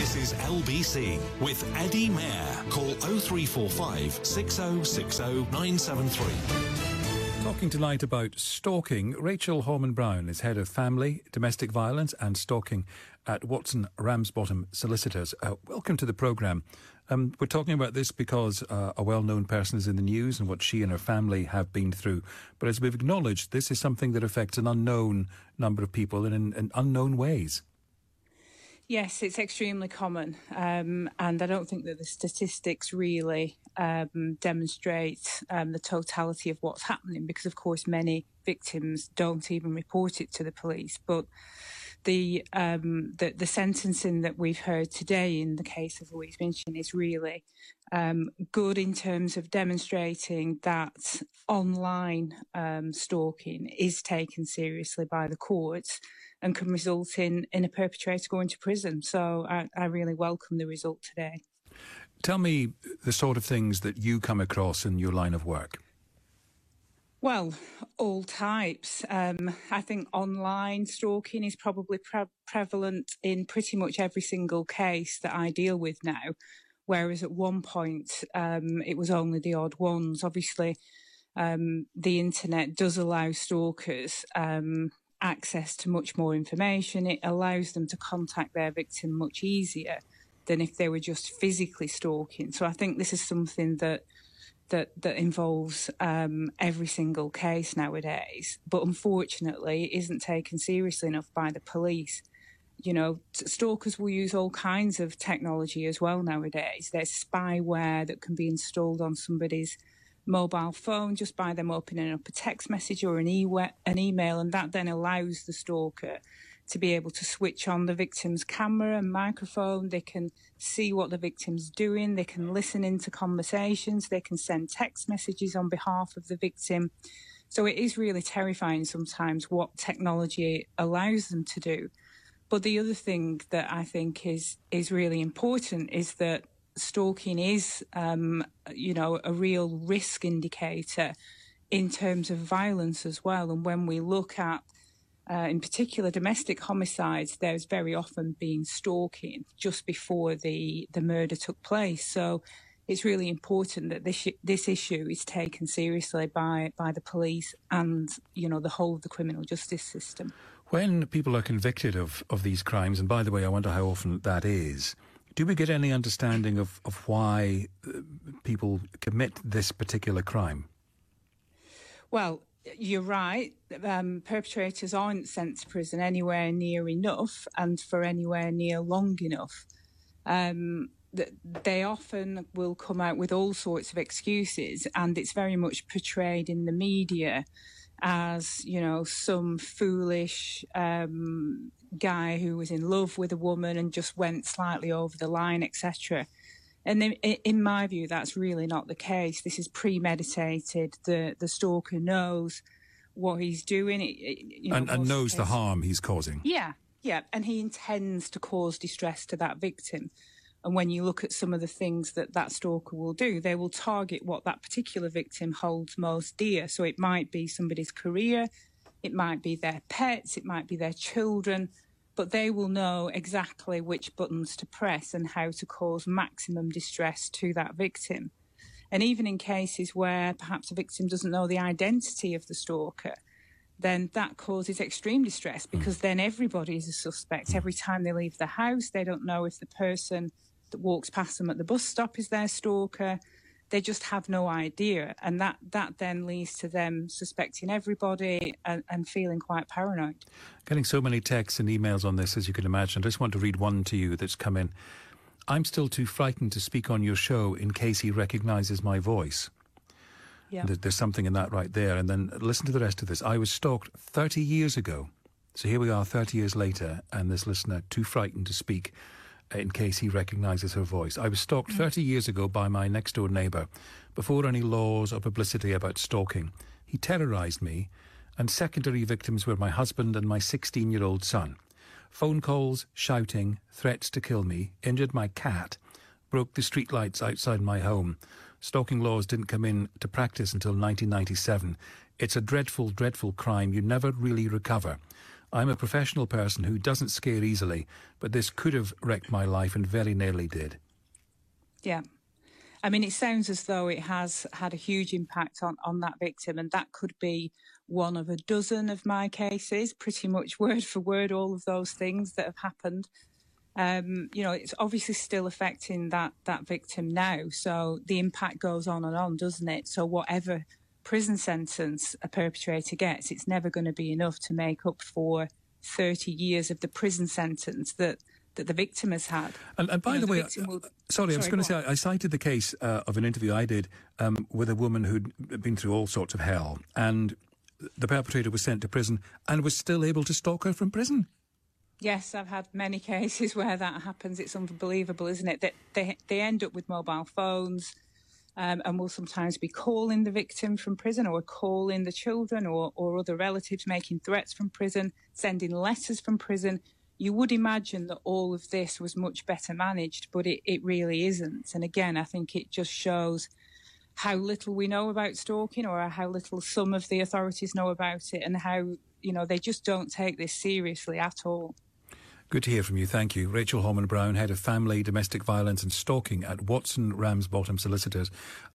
This is LBC with Eddie Mair. Call 0345 6060 973. Talking tonight about stalking, Rachel Horman-Brown is Head of Family, Domestic Violence and Stalking at Watson Ramsbottom Solicitors. Welcome to the programme. We're talking about this because a well-known person is in the news and what she and her family have been through. But as we've acknowledged, this is something that affects an unknown number of people in unknown ways. Yes, it's extremely common, and I don't think that the statistics really demonstrate the totality of what's happening, because, of course, many victims don't even report it to the police. But the sentencing that we've heard today in the case of Louise Minchin is really good in terms of demonstrating that online stalking is taken seriously by the courts and can result in a perpetrator going to prison. So I really welcome the result today. Tell me the sort of things that you come across in your line of work. Well, all types. I think online stalking is probably prevalent in pretty much every single case that I deal with now, whereas at one point it was only the odd ones. Obviously, the internet does allow stalkers access to much more information. It allows them to contact their victim much easier than if they were just physically stalking. So I think this is something that involves every single case nowadays, but unfortunately it isn't taken seriously enough by the police. You know, stalkers will use all kinds of technology as well nowadays. There's spyware that can be installed on somebody's mobile phone just by them opening up a text message or an email, and that then allows the stalker to be able to switch on the victim's camera and microphone. They can see what the victim's doing, they can listen into conversations, they can send text messages on behalf of the victim. So it is really terrifying sometimes what technology allows them to do. But the other thing that I think is really important is that stalking is, a real risk indicator in terms of violence as well. And when we look at, in particular, domestic homicides, there's very often been stalking just before the murder took place. So it's really important that this issue is taken seriously by the police and, the whole of the criminal justice system. When people are convicted of these crimes, and by the way, I wonder how often that is, do we get any understanding of why people commit this particular crime? Well, you're right. Perpetrators aren't sent to prison anywhere near enough and for anywhere near long enough. They often will come out with all sorts of excuses, and it's very much portrayed in the media as, some foolish guy who was in love with a woman and just went slightly over the line, etc. And then, in my view, that's really not the case. This is premeditated. The stalker knows what he's doing. And knows the harm he's causing. Yeah. And he intends to cause distress to that victim. And when you look at some of the things that stalker will do, they will target what that particular victim holds most dear. So it might be somebody's career, it might be their pets, it might be their children, but they will know exactly which buttons to press and how to cause maximum distress to that victim. And even in cases where perhaps a victim doesn't know the identity of the stalker, then that causes extreme distress, because then everybody is a suspect. Every time they leave the house, they don't know if the person that walks past them at the bus stop is their stalker. They just have no idea. And that then leads to them suspecting everybody and feeling quite paranoid. Getting so many texts and emails on this, as you can imagine. I just want to read one to you that's come in. I'm still too frightened to speak on your show in case he recognises my voice. Yeah. There's something in that right there. And then listen to the rest of this. I was stalked 30 years ago. So here we are 30 years later, and this listener, too frightened to speak in case he recognises her voice. I was stalked 30 years ago by my next-door neighbour, before any laws or publicity about stalking. He terrorised me, and secondary victims were my husband and my 16-year-old son. Phone calls, shouting, threats to kill me, injured my cat, broke the streetlights outside my home. Stalking laws didn't come into practice until 1997. It's a dreadful, dreadful crime you never really recover. I'm a professional person who doesn't scare easily, but this could have wrecked my life and very nearly did. Yeah. I mean, it sounds as though it has had a huge impact on that victim, and that could be one of a dozen of my cases, pretty much word for word, all of those things that have happened. It's obviously still affecting that victim now. So the impact goes on and on, doesn't it? So whatever prison sentence a perpetrator gets, it's never going to be enough to make up for 30 years of the prison sentence that the victim has had. And by the way, I was going to say, I cited the case of an interview I did with a woman who'd been through all sorts of hell, and the perpetrator was sent to prison and was still able to stalk her from prison. Yes, I've had many cases where that happens. It's unbelievable, isn't it? That they end up with mobile phones and will sometimes be calling the victim from prison, or calling the children or other relatives, making threats from prison, sending letters from prison. You would imagine that all of this was much better managed, but it really isn't. And again, I think it just shows how little we know about stalking, or how little some of the authorities know about it, and how, they just don't take this seriously at all. Good to hear from you. Thank you. Rachel Holman-Brown, Head of Family, Domestic Violence and Stalking at Watson Ramsbottom Solicitors.